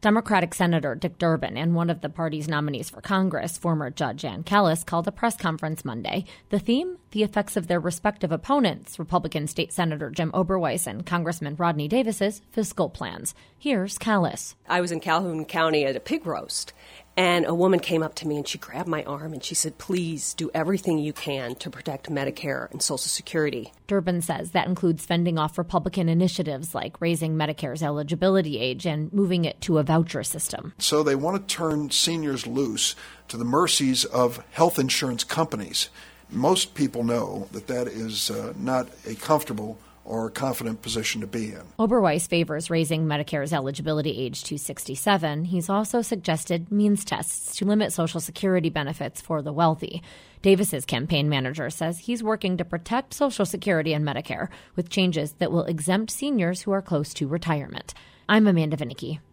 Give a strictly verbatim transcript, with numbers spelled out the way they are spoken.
Democratic Senator Dick Durbin and one of the party's nominees for Congress, former Judge Ann Kellis, called a press conference Monday. The theme? The effects of their respective opponents, Republican State Senator Jim Oberweis and Congressman Rodney Davis's fiscal plans. Here's Kellis. I was in Calhoun County at a pig roast, and a woman came up to me and she grabbed my arm and she said, please do everything you can to protect Medicare and Social Security. Durbin says that includes fending off Republican initiatives like raising Medicare's eligibility age and moving it to a voucher system. So they want to turn seniors loose to the mercies of health insurance companies. Most people know that that is uh, not a comfortable or a confident position to be in. Oberweis favors raising Medicare's eligibility age to sixty-seven. He's also suggested means tests to limit Social Security benefits for the wealthy. Davis's campaign manager says he's working to protect Social Security and Medicare with changes that will exempt seniors who are close to retirement. I'm Amanda Vinicky.